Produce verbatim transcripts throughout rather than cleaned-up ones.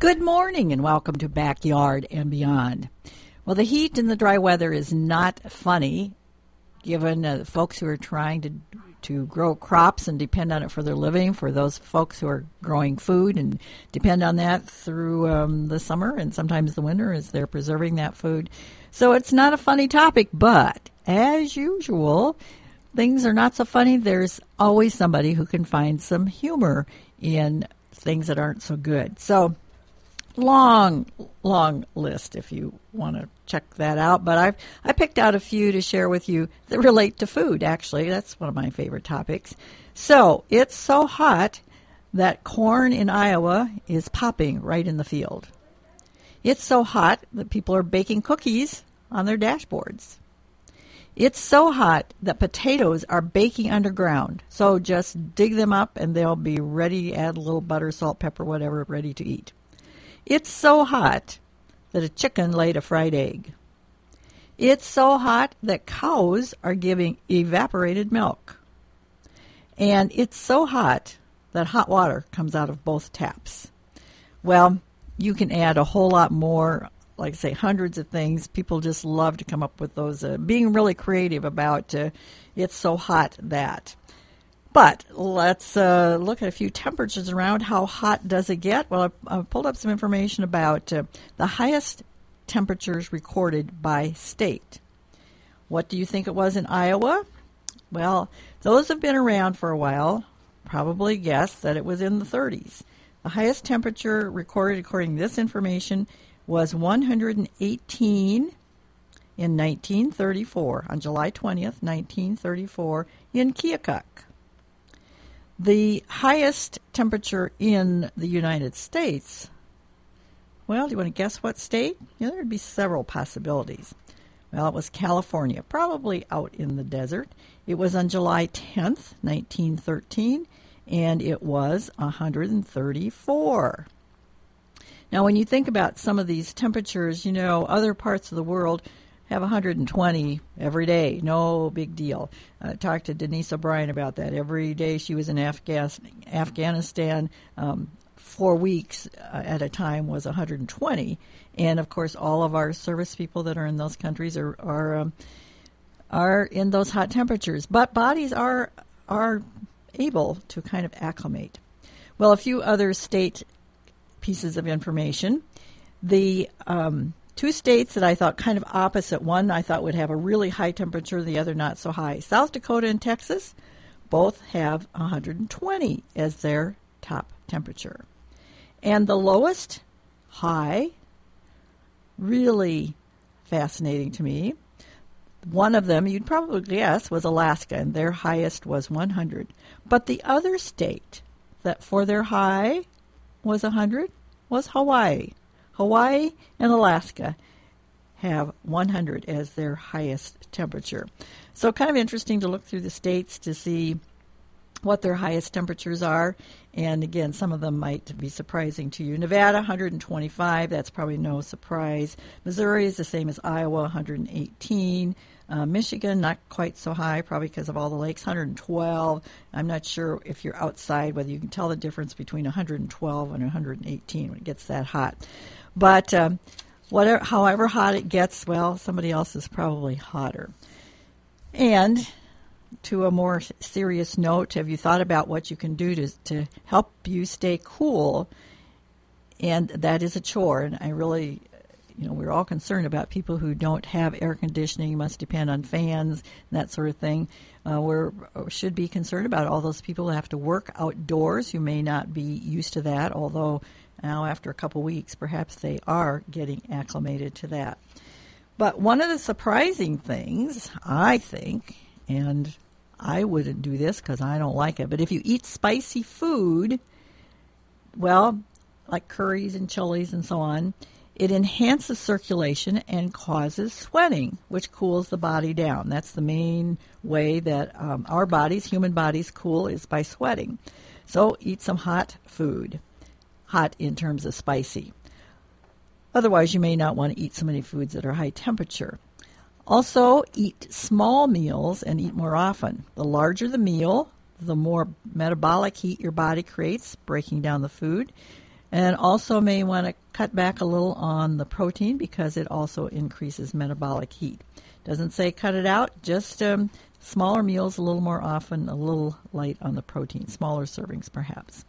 Good morning and welcome to Backyard and Beyond. Well, the heat and the dry weather is not funny, given uh, folks who are trying to to grow crops and depend on it for their living, for those folks who are growing food and depend on that through um, the summer and sometimes the winter as they're preserving that food. So it's not a funny topic, but as usual, things are not so funny. There's always somebody who can find some humor in things that aren't so good. So long, long list if you want to check that out. But I've I picked out a few to share with you that relate to food, actually. That's one of my favorite topics. So it's so hot that corn in Iowa is popping right in the field. It's so hot that people are baking cookies on their dashboards. It's so hot that potatoes are baking underground. So just dig them up and they'll be ready, add a little butter, salt, pepper, whatever, ready to eat. It's so hot that a chicken laid a fried egg. It's so hot that cows are giving evaporated milk. And it's so hot that hot water comes out of both taps. Well, you can add a whole lot more, like I say, hundreds of things. People just love to come up with those, uh, being really creative about uh, it's so hot that. But let's uh, look at a few temperatures around. How hot does it get? Well, I've, I've pulled up some information about uh, the highest temperatures recorded by state. What do you think it was in Iowa? Well, those have been around for a while probably guess that it was in the thirties. The highest temperature recorded, according to this information, was one hundred eighteen in nineteen thirty-four, on July twentieth, nineteen thirty-four, in Keokuk. The highest temperature in the United States, well, do you want to guess what state? Yeah, there'd be several possibilities. Well, it was California, probably out in the desert. It was on July tenth, nineteen thirteen, and it was one hundred thirty-four. Now, when you think about some of these temperatures, you know, other parts of the world have one hundred twenty every day. No big deal. I talked to Denise O'Brien about that. Every day she was in Afghan- Afghanistan, um, four weeks at a time was one hundred twenty. And, of course, all of our service people that are in those countries are are, um, are in those hot temperatures. But bodies are are able to kind of acclimate. Well, a few other state pieces of information. The um, two states that I thought kind of opposite, one I thought would have a really high temperature, the other not so high. South Dakota and Texas both have one hundred twenty as their top temperature. And the lowest high, really fascinating to me, one of them, you'd probably guess, was Alaska, and their highest was one hundred. But the other state that for their high was one hundred was Hawaii. Hawaii and Alaska have one hundred as their highest temperature. So kind of interesting to look through the states to see what their highest temperatures are. And again, some of them might be surprising to you. Nevada, one hundred twenty-five. That's probably no surprise. Missouri is the same as Iowa, one hundred eighteen. Uh, Michigan, not quite so high, probably because of all the lakes, one hundred twelve. I'm not sure if you're outside whether you can tell the difference between one hundred twelve and one hundred eighteen when it gets that hot. But um, whatever, however hot it gets, well, somebody else is probably hotter. And to a more serious note, have you thought about what you can do to to help you stay cool? And that is a chore, and I really, you know, we're all concerned about people who don't have air conditioning, must depend on fans, and that sort of thing. Uh, we're should be concerned about all those people who have to work outdoors who may not be used to that, although now after a couple weeks, perhaps they are getting acclimated to that. But one of the surprising things, I think, and I wouldn't do this because I don't like it, but if you eat spicy food, well, like curries and chilies and so on, it enhances circulation and causes sweating, which cools the body down. That's the main way that um, our bodies, human bodies, cool is by sweating. So eat some hot food, hot in terms of spicy. Otherwise, you may not want to eat so many foods that are high temperature. Also, eat small meals and eat more often. The larger the meal, the more metabolic heat your body creates, breaking down the food. And also may want to cut back a little on the protein because it also increases metabolic heat. Doesn't say cut it out, just um, smaller meals a little more often, a little light on the protein, smaller servings perhaps.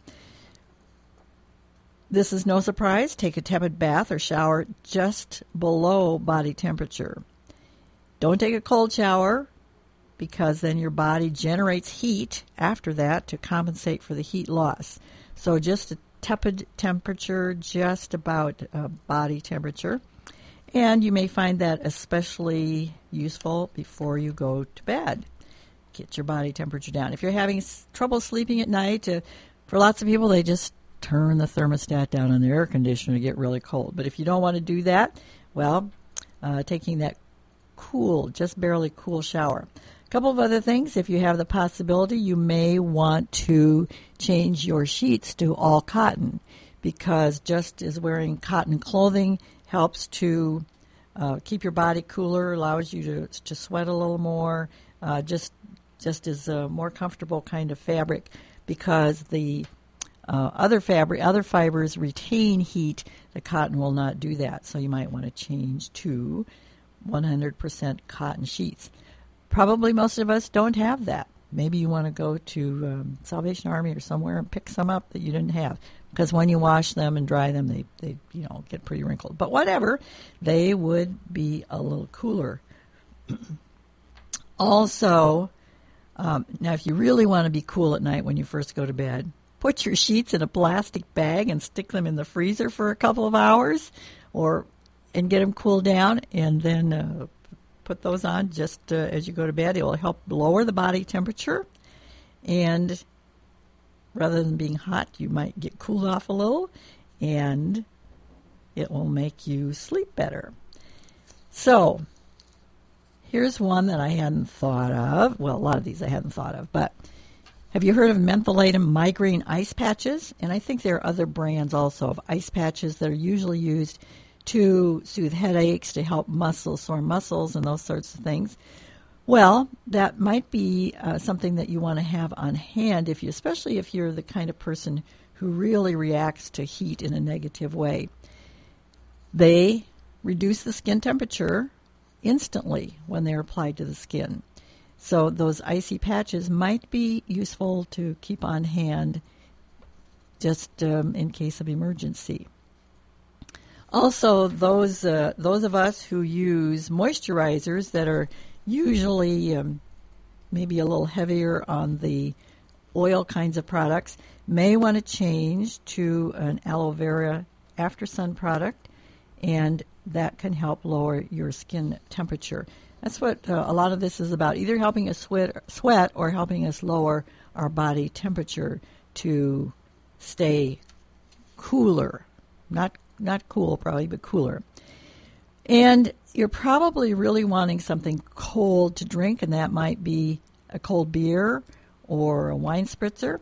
This is no surprise. Take a tepid bath or shower just below body temperature. Don't take a cold shower because then your body generates heat after that to compensate for the heat loss. So just a tepid temperature, just about uh, body temperature. And you may find that especially useful before you go to bed. Get your body temperature down. If you're having s- trouble sleeping at night, uh, for lots of people, they just turn the thermostat down on the air conditioner to get really cold. But if you don't want to do that, well, uh, taking that cool, just barely cool shower. A couple of other things. If you have the possibility, you may want to change your sheets to all cotton because just as wearing cotton clothing helps to uh, keep your body cooler, allows you to, to sweat a little more, uh, just just is a more comfortable kind of fabric because the uh, other fabric, other fibers retain heat. The cotton will not do that, so you might want to change to one hundred percent cotton sheets. Probably most of us don't have that. Maybe you want to go to um, Salvation Army or somewhere and pick some up that you didn't have. Because when you wash them and dry them, they, they you know get pretty wrinkled. But whatever, they would be a little cooler. Also, um, now if you really want to be cool at night when you first go to bed, put your sheets in a plastic bag and stick them in the freezer for a couple of hours, or and get them cooled down, and then uh, put those on just uh, as you go to bed. It will help lower the body temperature, and rather than being hot, you might get cooled off a little, and it will make you sleep better. So here's one that I hadn't thought of. Well, a lot of these I hadn't thought of, but have you heard of mentholatum migraine ice patches? And I think there are other brands also of ice patches that are usually used to soothe headaches, to help muscles, sore muscles, and those sorts of things. Well, that might be uh, something that you want to have on hand, if you, especially if you're the kind of person who really reacts to heat in a negative way. They reduce the skin temperature instantly when they're applied to the skin. So those icy patches might be useful to keep on hand just um, in case of emergency. Also, those uh, those of us who use moisturizers that are usually um, maybe a little heavier on the oil kinds of products may want to change to an aloe vera after sun product, and that can help lower your skin temperature. That's what uh, a lot of this is about, either helping us sweat, sweat or helping us lower our body temperature to stay cooler, not Not cool, probably, but cooler. And you're probably really wanting something cold to drink, and that might be a cold beer or a wine spritzer,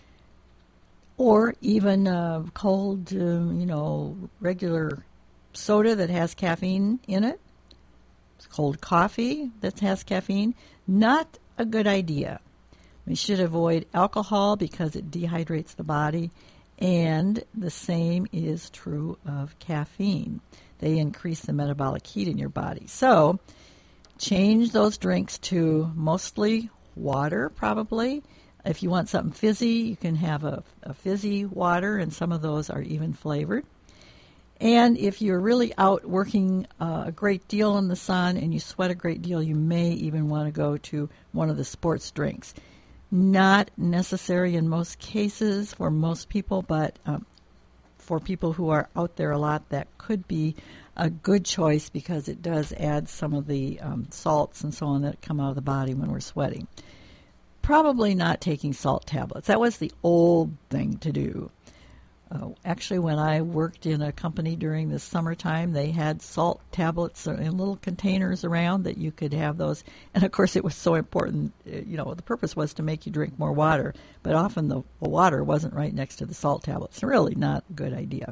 or even a cold, um, you know, regular soda that has caffeine in it. Cold coffee that has caffeine. Not a good idea. We should avoid alcohol because it dehydrates the body. And the same is true of caffeine. They increase the metabolic heat in your body. So change those drinks to mostly water, probably. If you want something fizzy, you can have a, a fizzy water, and some of those are even flavored. And if you're really out working uh, a great deal in the sun and you sweat a great deal, you may even want to go to one of the sports drinks. Not necessary in most cases for most people, but um, for people who are out there a lot, that could be a good choice because it does add some of the um, salts and so on that come out of the body when we're sweating. Probably not taking salt tablets. That was the old thing to do. Uh, actually, when I worked in a company during the summertime, they had salt tablets in little containers around that you could have those. And, of course, it was so important. You know, the purpose was to make you drink more water. But often the, the water wasn't right next to the salt tablets. Really not a good idea.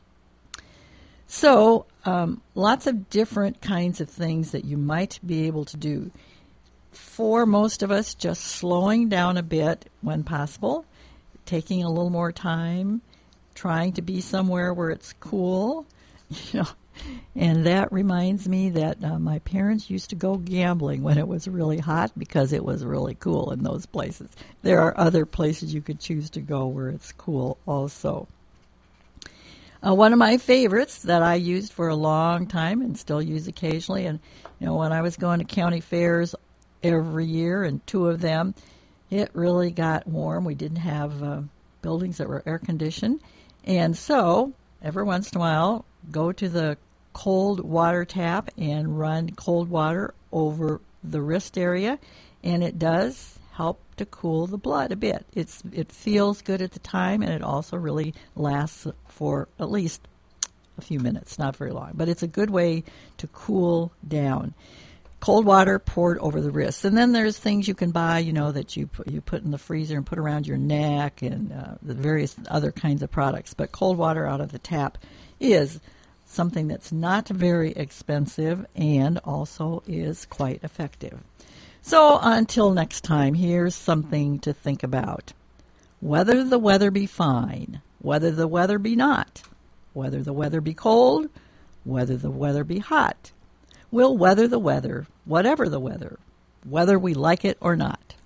So um, lots of different kinds of things that you might be able to do. For most of us, just slowing down a bit when possible, taking a little more time, trying to be somewhere where it's cool, you know. And that reminds me that uh, my parents used to go gambling when it was really hot because it was really cool in those places. There are other places you could choose to go where it's cool also. Uh, one of my favorites that I used for a long time and still use occasionally, and you know, when I was going to county fairs every year, and two of them, it really got warm. We didn't have uh, buildings that were air conditioned, and so every once in a while, go to the cold water tap and run cold water over the wrist area, and it does help to cool the blood a bit. It's it feels good at the time, and it also really lasts for at least a few minutes, not very long. But it's a good way to cool down. Cold water poured over the wrists. And then there's things you can buy, you know, that you put, you put in the freezer and put around your neck, and uh, the various other kinds of products. But cold water out of the tap is something that's not very expensive and also is quite effective. So until next time, here's something to think about. Whether the weather be fine, whether the weather be not, whether the weather be cold, whether the weather be hot, we'll weather the weather, whatever the weather, whether we like it or not.